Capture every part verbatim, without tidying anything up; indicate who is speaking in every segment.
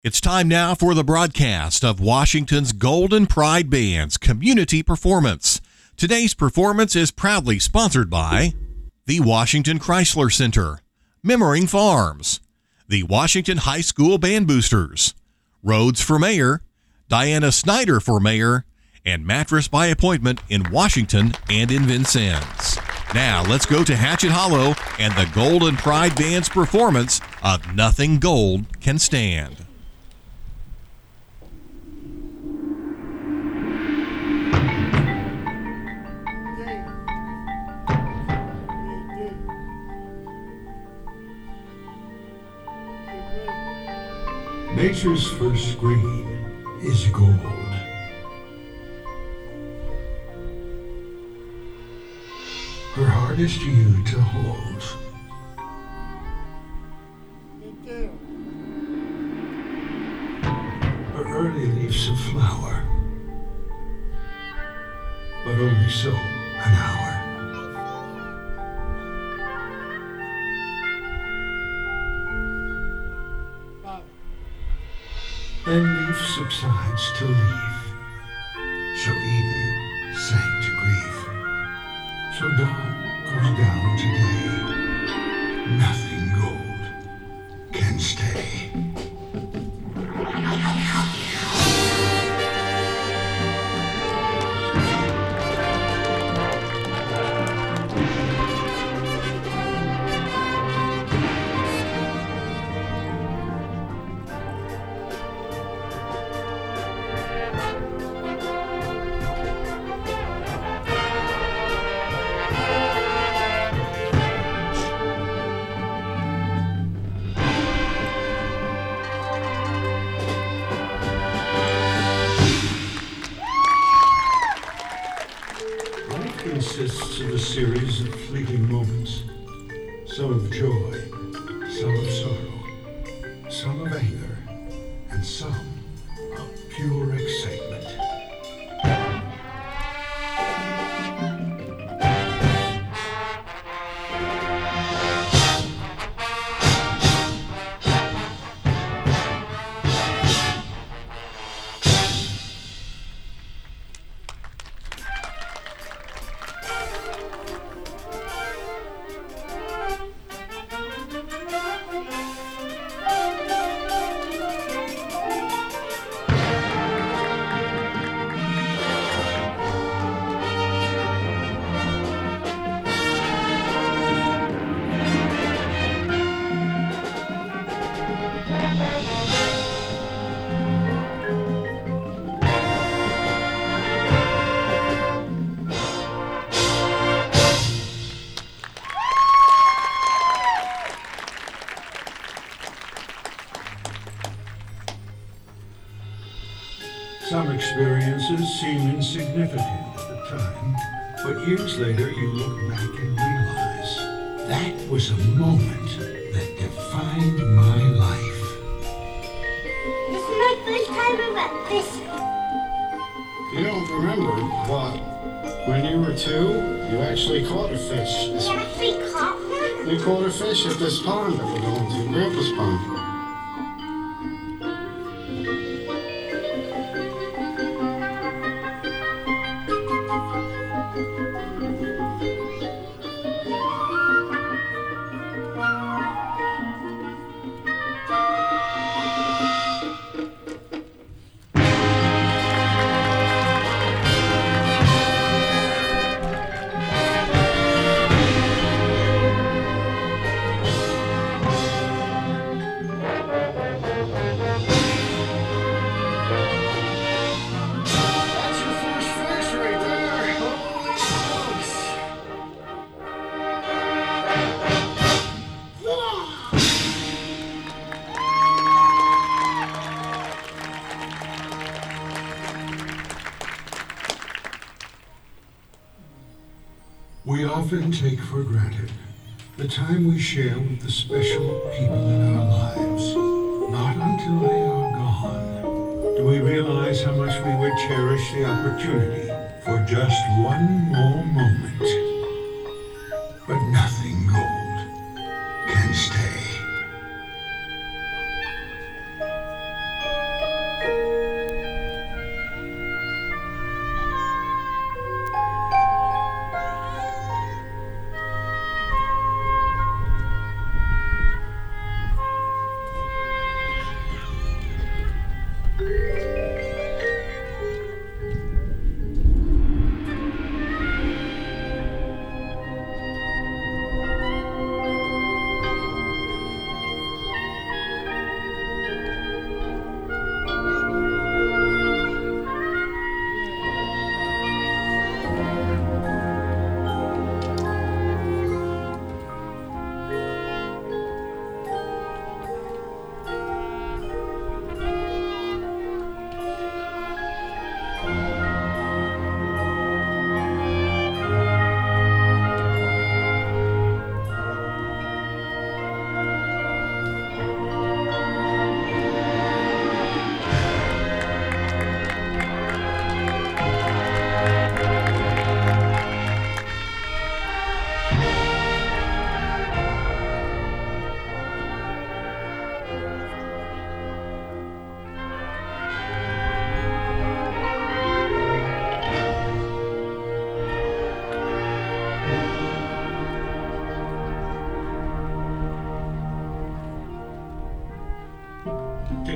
Speaker 1: It's time now for the broadcast of Washington's Golden Pride Band's community performance. Today's performance is proudly sponsored by the Washington Chrysler Center, Memmering Farms, the Washington High School Band Boosters, Rhodes for Mayor, Diana Snyder for Mayor, and Mattress by Appointment in Washington and in Vincennes. Now let's go to Hatchet Hollow and the Golden Pride Band's performance of Nothing Gold Can Stand.
Speaker 2: Nature's first green is gold. Her heart is you to hold. Her early leaves a flower, but only so an hour. Then leaf subsides to leaf, so Eden sank to grief, so dawn goes down today. Nothing gold can stay. Consists of a series of fleeting moments, some of joy, some of sorrow, some of anger, and some of pure excitement. Some experiences seem insignificant at the time, but years later you look back and realize that was a moment that defined my life.
Speaker 3: This is my first time about fishing.
Speaker 4: You don't remember, but when you were two, you actually caught a fish.
Speaker 3: We actually caught one?
Speaker 4: We caught a fish at this pond that we're going to, Grandpa's pond.
Speaker 2: We often take for granted the time we share with the special people in our lives. Not until they are gone do we realize how much we would cherish the opportunity for just one more moment. But nothing gold can stay.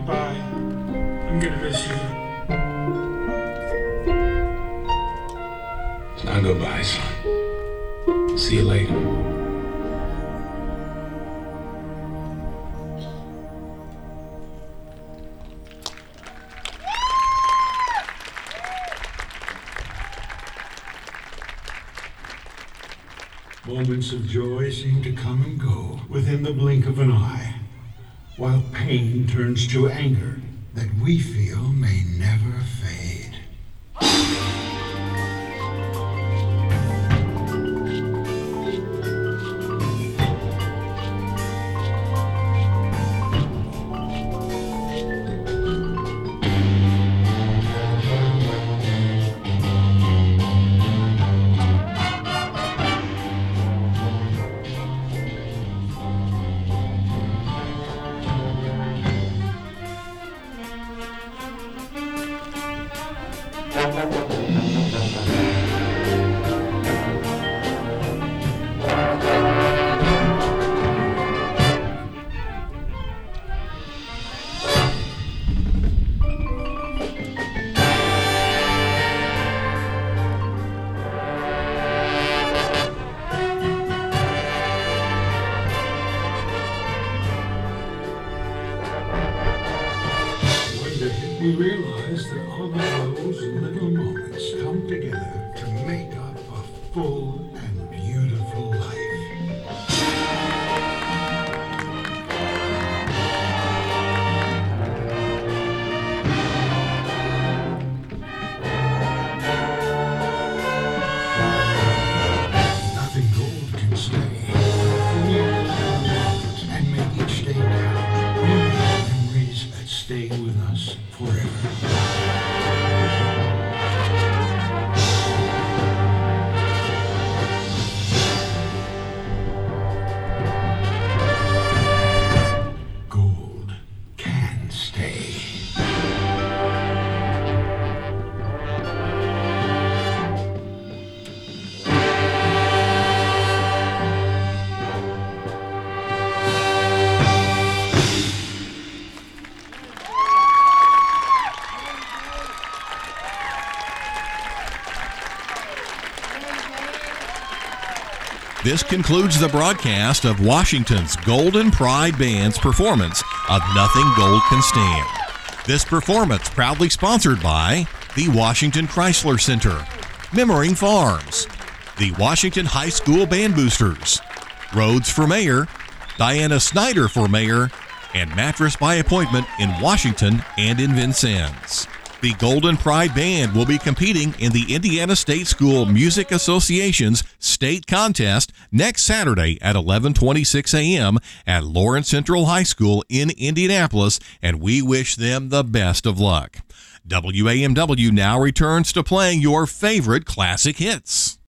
Speaker 2: Goodbye. I'm gonna miss you.
Speaker 5: Now goodbye, son. See you later.
Speaker 2: Moments of joy seem to come and go within the blink of an eye, while pain turns to anger that we feel may never fade. We realize that all of those little moments come together to make up a full and beautiful life. Nothing gold can stay. And make each day count. We make memories that stay with us forever. Gold can stay.
Speaker 1: This concludes the broadcast of Washington's Golden Pride Band's performance of Nothing Gold Can Stand. This performance proudly sponsored by the Washington Chrysler Center, Memmering Farms, the Washington High School Band Boosters, Rhodes for Mayor, Diana Snyder for Mayor, and Mattress by Appointment in Washington and in Vincennes. The Golden Pride Band will be competing in the Indiana State School Music Association's state contest next Saturday at eleven twenty-six a.m. at Lawrence Central High School in Indianapolis, and we wish them the best of luck. W A M W now returns to playing your favorite classic hits.